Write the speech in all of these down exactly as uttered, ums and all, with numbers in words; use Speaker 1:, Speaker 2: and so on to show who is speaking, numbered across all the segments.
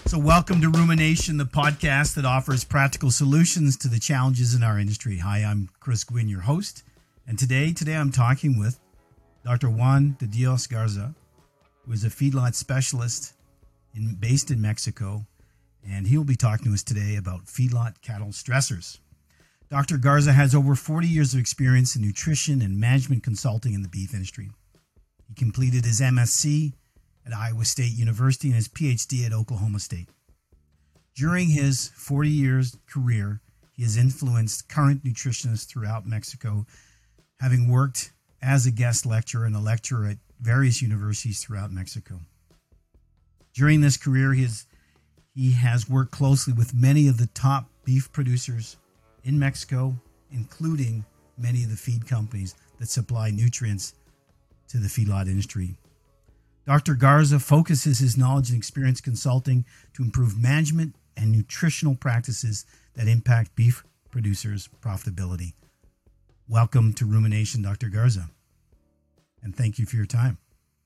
Speaker 1: So welcome to Rumination, the podcast that offers practical solutions to the challenges in our industry. Hi, I'm Chris Gwynn, your host. And today, today I'm talking with Doctor Juan de Dios Garza, who is a feedlot specialist in, based in Mexico. And he will be talking to us today about feedlot cattle stressors. Doctor Garza has over forty years of experience in nutrition and management consulting in the beef industry. He completed his M S C at Iowa State University and his P H D at Oklahoma State. During his forty years career, he has influenced current nutritionists throughout Mexico, having worked as a guest lecturer and a lecturer at various universities throughout Mexico. During this career, he has, he has worked closely with many of the top beef producers in Mexico, including many of the feed companies that supply nutrients to the feedlot industry. Doctor Garza focuses his knowledge and experience consulting to improve management and nutritional practices that impact beef producers' profitability. Welcome to Rumination, Doctor Garza, and thank you for your time.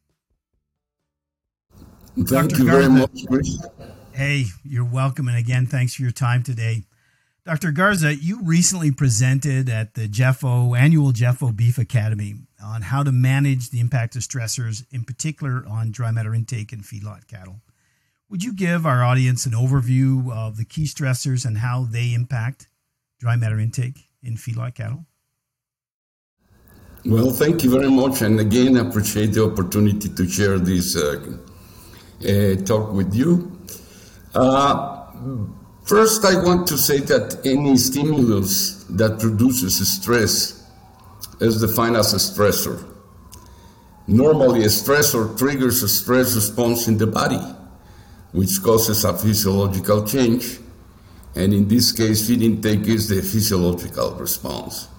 Speaker 2: Thank
Speaker 1: Doctor
Speaker 2: you
Speaker 1: Garza,
Speaker 2: very much, Chris.
Speaker 1: Hey, you're welcome, and again, thanks for your time today. Doctor Garza, you recently presented at the Jeffo annual Jeffo Beef Academy on how to manage the impact of stressors, in particular on dry matter intake in feedlot cattle. Would you give our audience an overview of the key stressors and how they impact dry matter intake in feedlot cattle?
Speaker 2: Well, thank you very much. And again, I appreciate the opportunity to share this uh, uh, talk with you. Uh, First, I want to say that any stimulus that produces stress is defined as a stressor. Normally, a stressor triggers a stress response in the body, which causes a physiological change. And in this case, feed intake is the physiological response.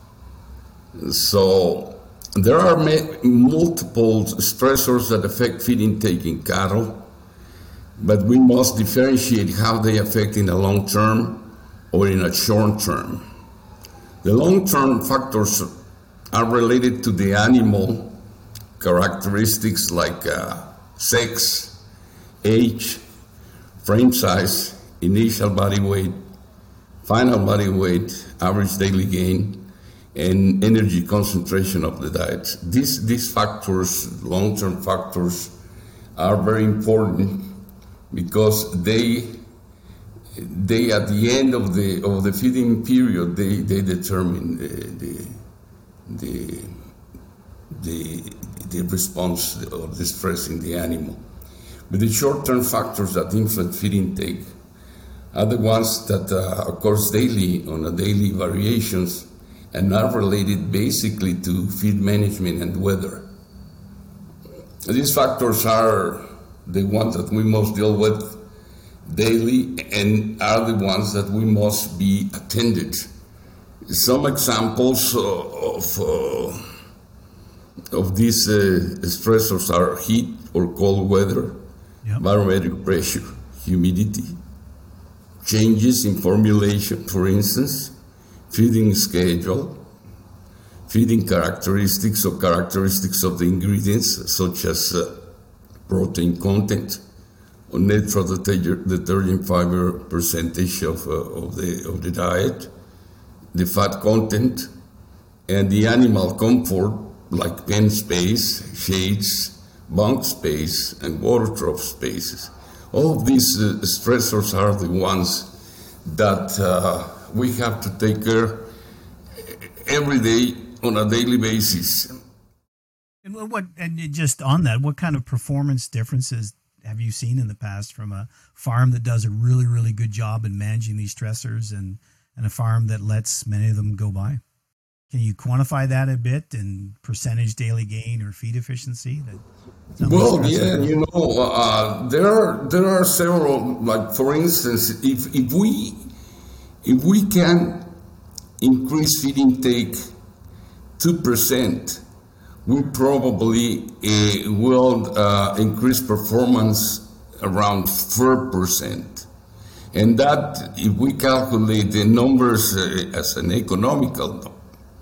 Speaker 2: So there are multiple stressors that affect feed intake in cattle, but we must differentiate how they affect in the long term or in a short term. The long-term factors are related to the animal characteristics like uh, sex, age, frame size, initial body weight, final body weight, average daily gain, and energy concentration of the diet. These, these factors, long-term factors, are very important because they, they at the end of the of the feeding period, they, they determine the the, the the response or the stress in the animal. But the short-term factors that influence feed intake are the ones that uh, occurs daily on a daily variations and are related basically to feed management and weather. These factors are the ones that we must deal with daily and are the ones that we must be attended. Some examples uh, of uh, of these uh, stressors are heat or cold weather, yep. barometric pressure, humidity, changes in formulation, for instance, feeding schedule, feeding characteristics or characteristics of the ingredients, such as uh, protein content, or natural detergent fiber percentage of, uh, of, the, of the diet, the fat content, and the animal comfort, like pen space, shades, bunk space, and water trough spaces. All of these uh, stressors are the ones that uh, we have to take care every day on a daily basis.
Speaker 1: And what, and just on that, what kind of performance differences have you seen in the past from a farm that does a really, really good job in managing these stressors and, and a farm that lets many of them go by? Can you quantify that a bit in percentage daily gain or feed efficiency? That
Speaker 2: well, yeah, you know, uh, there are there are several. Like for instance, if if we if we can increase feed intake two percent, we probably uh, will uh, increase performance around four percent. And that, if we calculate the numbers uh, as an economical,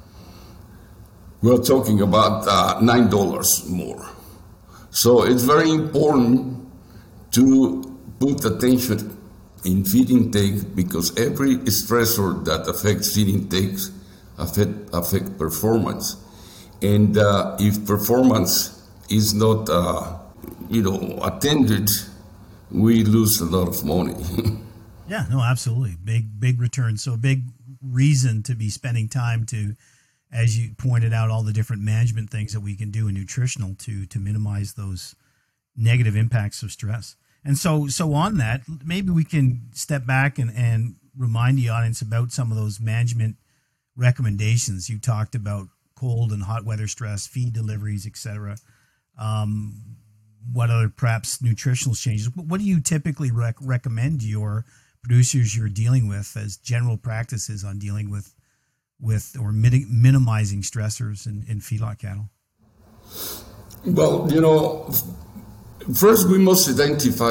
Speaker 2: we're talking about uh, nine dollars more. So it's very important to put attention in feed intake, because every stressor that affects feed intakes affect, affect performance. And uh, if performance is not, uh, you know, attended, we lose a lot of money.
Speaker 1: Yeah, no, absolutely. Big, big return. So a big reason to be spending time to, as you pointed out, all the different management things that we can do in nutritional to to minimize those negative impacts of stress. And so, so on that, maybe we can step back and, and remind the audience about some of those management recommendations. You talked about cold and hot weather stress, feed deliveries, et cetera. Um, what other perhaps nutritional changes? What do you typically rec- recommend your producers you're dealing with as general practices on dealing with with or mit- minimizing stressors in, in feedlot cattle?
Speaker 2: Well, you know, first we must identify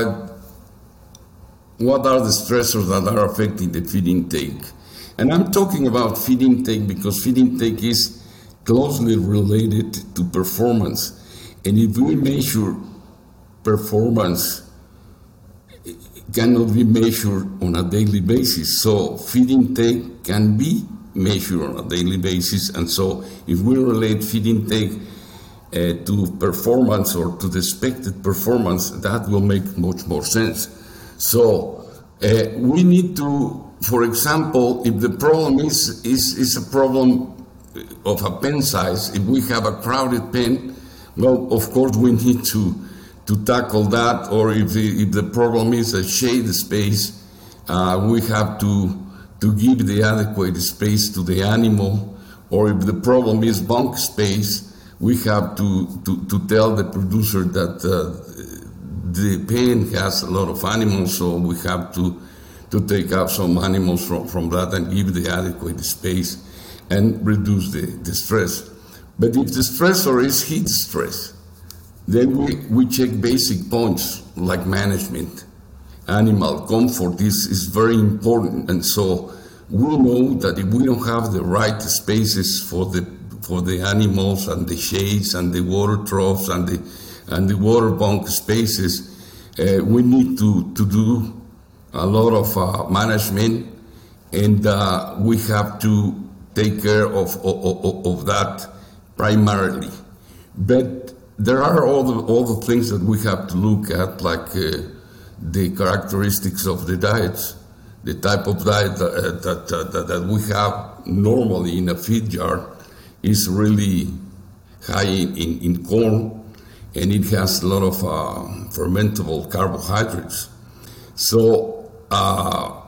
Speaker 2: what are the stressors that are affecting the feed intake. And I'm talking about feed intake because feed intake is closely related to performance. And if we measure performance, it cannot be measured on a daily basis. So feed intake can be measured on a daily basis. And so if we relate feed intake uh, to performance or to the expected performance, that will make much more sense. So uh, we need to, for example, if the problem is, is, is a problem of a pen size, if we have a crowded pen, well, of course we need to, to tackle that. Or if the, if the problem is a shade space, uh, we have to, to give the adequate space to the animal. Or if the problem is bunk space, we have to, to, to tell the producer that uh, the pen has a lot of animals, so we have to, to take out some animals from, from that and give the adequate space and reduce the, the stress. But if the stressor is heat stress, then we, we check basic points like management. Animal comfort is, is very important, and so we know that if we don't have the right spaces for the for the animals and the shades and the water troughs and the and the water bunk spaces, uh, we need to, to do a lot of uh, management, and uh, we have to take care of, of, of that primarily. But there are all the, all the things that we have to look at, like uh, the characteristics of the diets, the type of diet that, uh, that, uh, that, that we have normally in a feed yard is really high in, in, in corn, and it has a lot of uh, fermentable carbohydrates. So uh,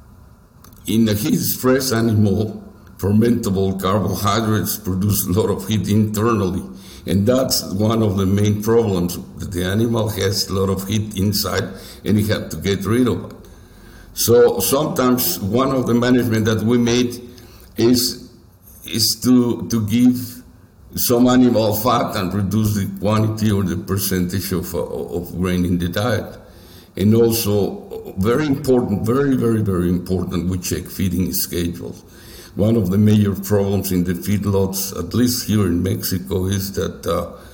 Speaker 2: in a heat stress animal, fermentable carbohydrates produce a lot of heat internally, and that's one of the main problems. The animal has a lot of heat inside, and you have to get rid of it. So sometimes one of the management that we made is is to to give some animal fat and reduce the quantity or the percentage of of grain in the diet. And also, very important, very, very, very important, we check feeding schedules. One of the major problems in the feedlots, at least here in Mexico, is that uh, uh,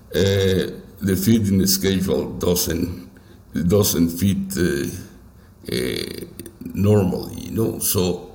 Speaker 2: the feeding schedule doesn't doesn't feed uh, uh, normally, you know. So,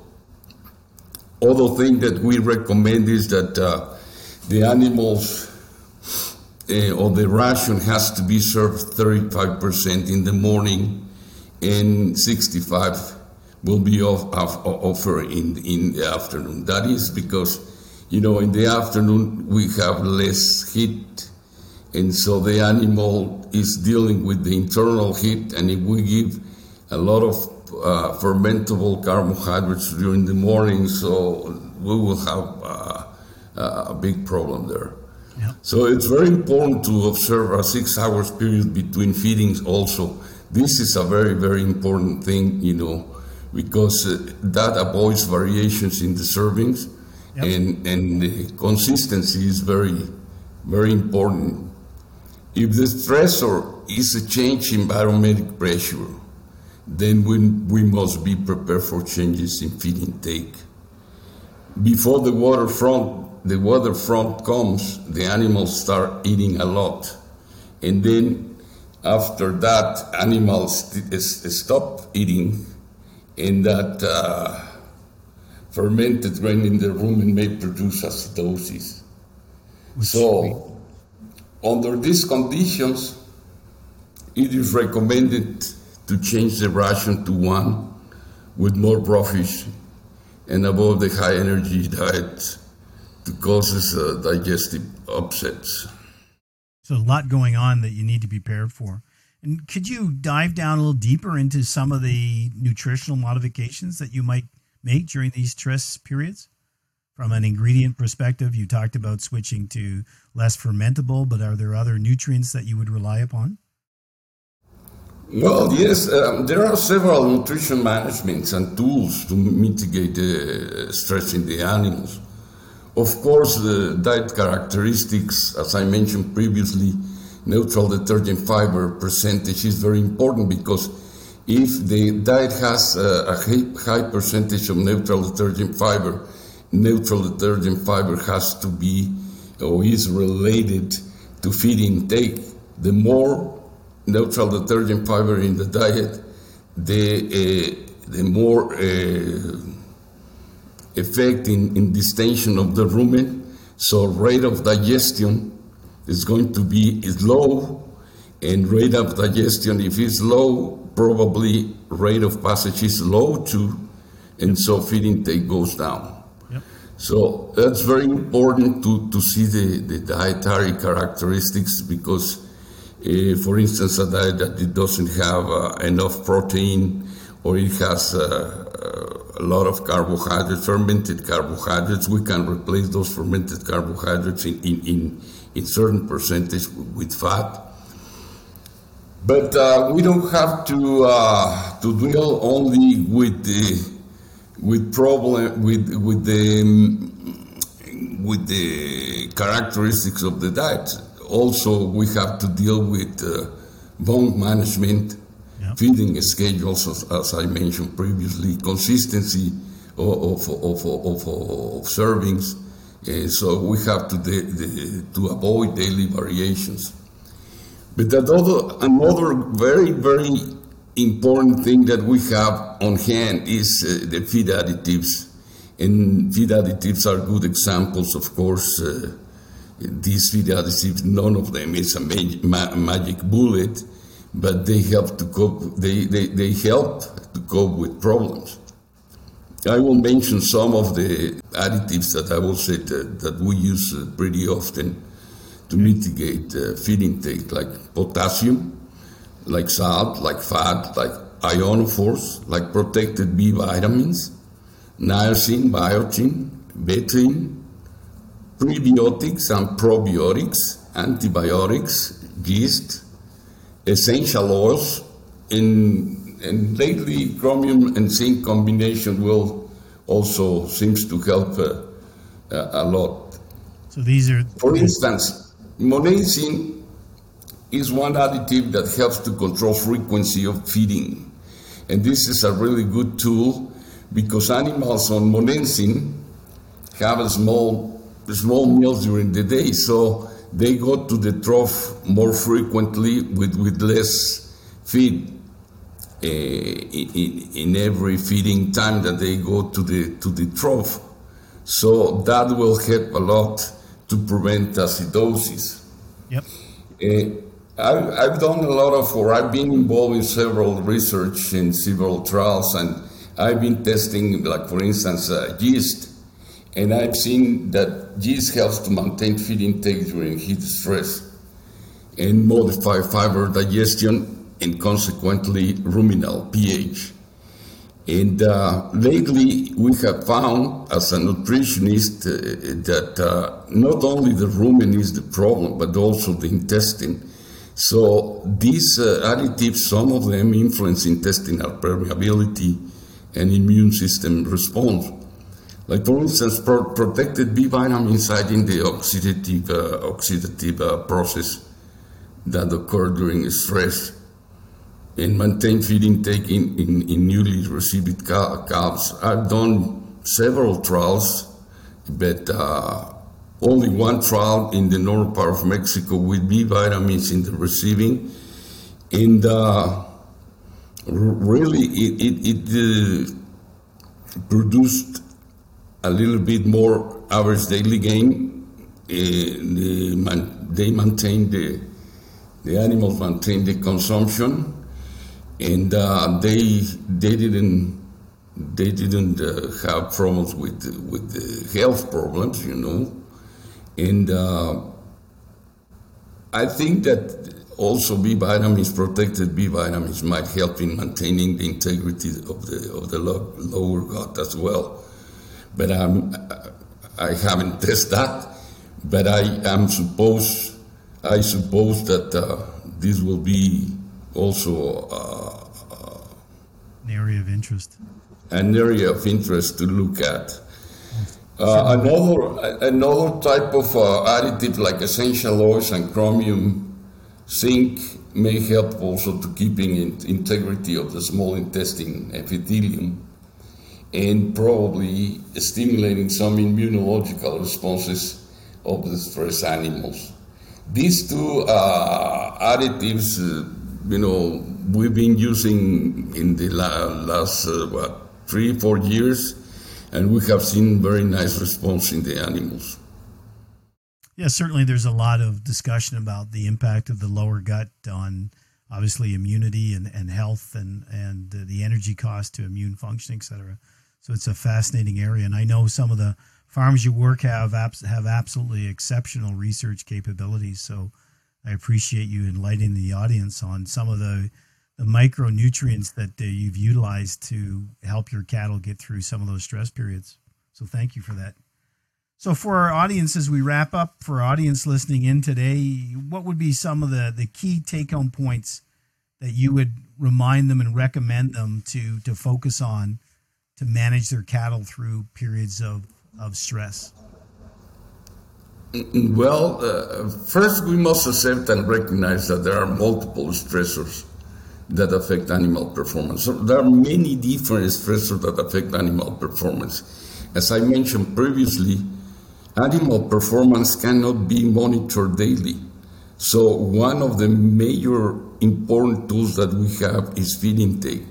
Speaker 2: other thing that we recommend is that uh, the animals uh, or the ration has to be served thirty-five percent in the morning, and sixty-five will be off, off, offered in, in the afternoon. That is because, you know, in the afternoon we have less heat, and so the animal is dealing with the internal heat, and if we give a lot of uh, fermentable carbohydrates during the morning, so we will have uh, a big problem there.
Speaker 1: Yeah.
Speaker 2: So it's very important to observe a six hours period between feedings also. This is a very, very important thing, you know, because uh, that avoids variations in the servings. Yep. and, and the consistency is very, very important. If the stressor is a change in barometric pressure, then we, we must be prepared for changes in feed intake. Before the water front, the water front comes, the animals start eating a lot. And then After that, animals st- stop eating, and that uh, fermented grain in the rumen may produce acidosis. So, under these conditions, it is recommended to change the ration to one with more raw fish and above the high energy diet to causes uh, digestive upsets.
Speaker 1: So a lot going on that you need to be prepared for. And could you dive down a little deeper into some of the nutritional modifications that you might make during these stress periods? From an ingredient perspective, you talked about switching to less fermentable, but are there other nutrients that you would rely upon?
Speaker 2: Well, yes, um, there are several nutrition managements and tools to mitigate the uh, stress in the animals. Of course, the diet characteristics, as I mentioned previously, neutral detergent fiber percentage is very important, because if the diet has a, a high percentage of neutral detergent fiber, neutral detergent fiber has to be or is related to feed intake. The more neutral detergent fiber in the diet, the uh, the more uh, effect in, in distension of the rumen. So rate of digestion is going to be is low, and rate of digestion, if it's low, probably rate of passage is low too, and so feed intake goes down.
Speaker 1: Yep.
Speaker 2: So that's very important to, to see the, the dietary characteristics, because Uh, for instance, a diet that it doesn't have uh, enough protein, or it has uh, uh, a lot of carbohydrates, fermented carbohydrates, we can replace those fermented carbohydrates in, in, in, in certain percentage with fat. But uh, we don't have to uh, to deal only with the with problem with with the with the characteristics of the diet. Also, we have to deal with uh, bone management, yep. feeding schedules, as, as I mentioned previously, consistency of, of, of, of, of servings. Uh, so we have to de- de- to avoid daily variations. But another, another very, very important thing that we have on hand is uh, the feed additives. And feed additives are good examples, of course. Uh, These feed additives, none of them is a mag- ma- magic bullet, but they help to cope. They, they, they help to cope with problems. I will mention some of the additives that I will say that, that we use uh, pretty often to mitigate uh, feed intake, like potassium, like salt, like fat, like ionophores, like protected B vitamins, niacin, biotin, betaine, prebiotics and probiotics, antibiotics, yeast, essential oils, and, and lately chromium and zinc combination will also seems to help uh, uh, a lot.
Speaker 1: So these are,
Speaker 2: for instance, monensin is one additive that helps to control frequency of feeding, and this is a really good tool because animals on monensin have a small small meals during the day, so they go to the trough more frequently with, with less feed uh, in, in every feeding time that they go to the to the trough. So that will help a lot to prevent acidosis.
Speaker 1: Yep.
Speaker 2: Uh, I've, I've done a lot of, or I've been involved in several research and several trials, and I've been testing, like for instance, uh, yeast. And I've seen that yeast helps to maintain feed intake during heat stress and modify fiber digestion and consequently ruminal pH. And uh, lately we have found as a nutritionist uh, that uh, not only the rumen is the problem, but also the intestine. So these uh, additives, some of them influence intestinal permeability and immune system response. Like, for instance, pro- protected B vitamins in the oxidative, uh, oxidative uh, process that occur during stress and maintain feed intake in, in, in newly received cal- calves. I've done several trials, but uh, only one trial in the northern part of Mexico with B vitamins in the receiving, And uh, really, it, it, it uh, produced a little bit more average daily gain. Uh, the man, they maintained the, the animals maintained the consumption, and uh, they they didn't they didn't uh, have problems with with the health problems, you know, and uh, I think that also B vitamins, protected B vitamins, might help in maintaining the integrity of the of the low, lower gut as well. But I'm, I haven't tested that. But I am suppose I suppose that uh, this will be also uh, uh,
Speaker 1: an area of interest.
Speaker 2: An area of interest to look at. Uh, another another type of uh, additive like essential oils and chromium, zinc may help also to keeping in integrity of the small intestine epithelium, and probably stimulating some immunological responses of the stress animals. These two uh, additives, uh, you know, we've been using in the la- last uh, what three, four years, and we have seen very nice response in the animals.
Speaker 1: Yeah, certainly there's a lot of discussion about the impact of the lower gut on obviously immunity and, and health and, and the energy cost to immune function, et cetera. So it's a fascinating area. And I know some of the farms you work have have absolutely exceptional research capabilities. So I appreciate you enlightening the audience on some of the, the micronutrients that uh, you've utilized to help your cattle get through some of those stress periods. So thank you for that. So for our audience, as we wrap up, for our audience listening in today, what would be some of the, the key take-home points that you would remind them and recommend them to, to focus on to manage their cattle through periods of, of stress?
Speaker 2: Well, uh, first we must accept and recognize that there are multiple stressors that affect animal performance. So there are many different stressors that affect animal performance. As I mentioned previously, animal performance cannot be monitored daily. So one of the major important tools that we have is feed intake.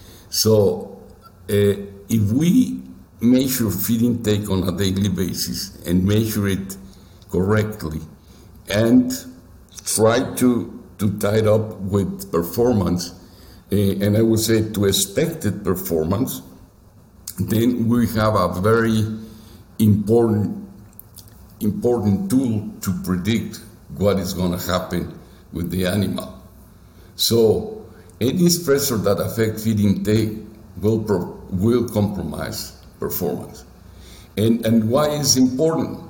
Speaker 2: So uh, if we measure feed intake on a daily basis and measure it correctly and try to, to tie it up with performance, uh, and I would say to expected performance, then we have a very important important tool to predict what is going to happen with the animal. So any stressor that affects feed intake will pro- will compromise performance. And and why is important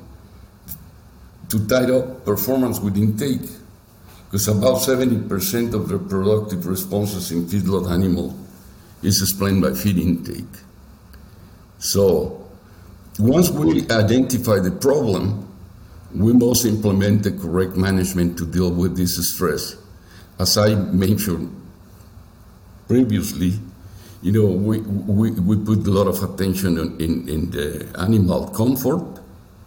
Speaker 2: to tie up performance with intake? Because about seventy percent of the reproductive responses in feedlot animal is explained by feed intake. So once we identify the problem, we must implement the correct management to deal with this stress. As I mentioned previously, you know, we, we, we put a lot of attention in, in the animal comfort,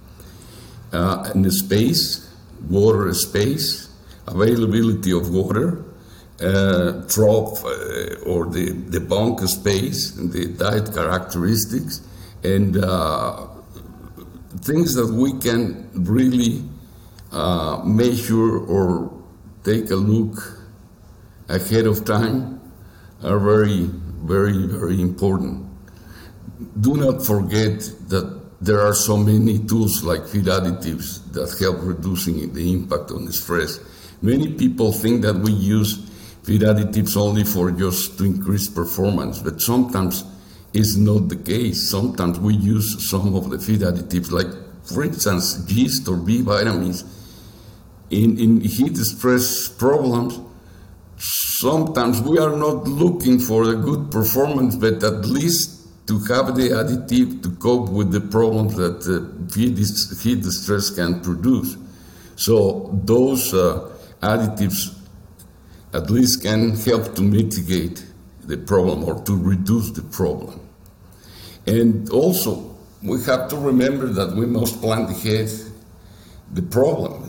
Speaker 2: uh, and the space, water space, availability of water, uh, trough uh, or the, the bunk space, and the diet characteristics, and uh, things that we can really uh, measure or take a look ahead of time are very, very, very important. Do not forget that there are so many tools like feed additives that help reducing the impact on the stress. Many people think that we use feed additives only for just to increase performance, but sometimes it's not the case. Sometimes we use some of the feed additives, like, for instance, yeast or B vitamins. In, in heat stress problems, sometimes we are not looking for a good performance, but at least to have the additive to cope with the problems that uh, heat, heat stress can produce. So those uh, additives at least can help to mitigate the problem or to reduce the problem. And also, we have to remember that we must plan ahead the problem.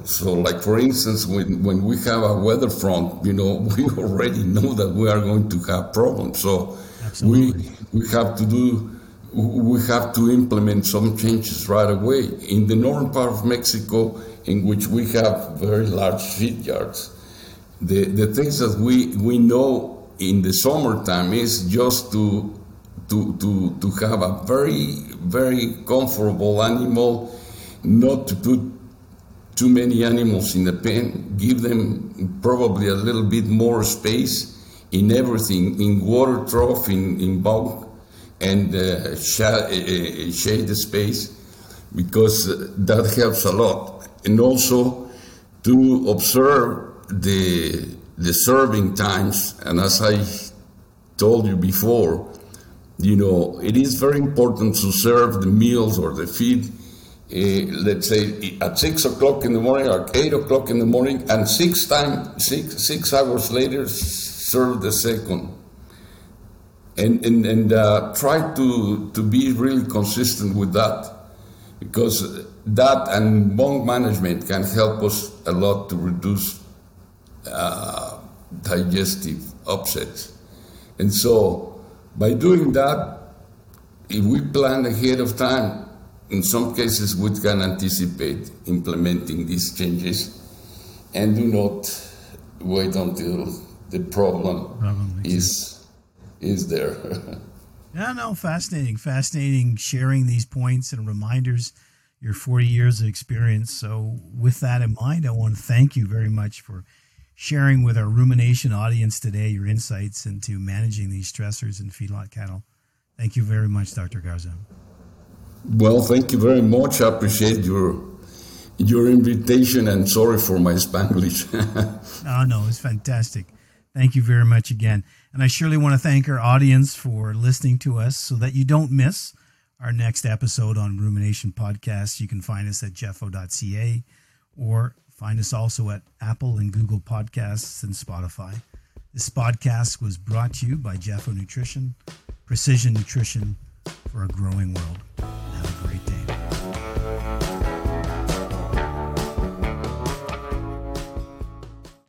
Speaker 2: So, like for instance, when, when we have a weather front, you know, we already know that we are going to have problems. So
Speaker 1: Absolutely.
Speaker 2: we we have to do we have to implement some changes right away. In the northern part of Mexico, in which we have very large feed yards, the the things that we we know in the summertime is just to to to to have a very very comfortable animal, not to put too many animals in the pen, give them probably a little bit more space in everything, in water trough, in, in bunk, and uh, shade, uh, shade space, because that helps a lot. And also to observe the, the serving times, and as I told you before, you know, it is very important to serve the meals or the feed Uh, let's say at six o'clock in the morning or eight o'clock in the morning, and six time six six hours later serve the second, and and and uh, try to to be really consistent with that, because that and bunk management can help us a lot to reduce uh, digestive upsets. And so by doing that, if we plan ahead of time, in some cases, we can anticipate implementing these changes and do not wait until the problem, problem is is there.
Speaker 1: Yeah, no, fascinating, fascinating sharing these points and reminders, your forty years of experience. So with that in mind, I want to thank you very much for sharing with our rumination audience today your insights into managing these stressors in feedlot cattle. Thank you very much, Doctor Garza.
Speaker 2: Well, thank you very much. I appreciate your your invitation, and sorry for my Spanglish.
Speaker 1: Oh, no, it's fantastic. Thank you very much again. And I surely want to thank our audience for listening to us, so that you don't miss our next episode on Rumination Podcast. You can find us at jeffo dot c a, or find us also at Apple and Google Podcasts and Spotify. This podcast was brought to you by Jeffo Nutrition, precision nutrition for a growing world.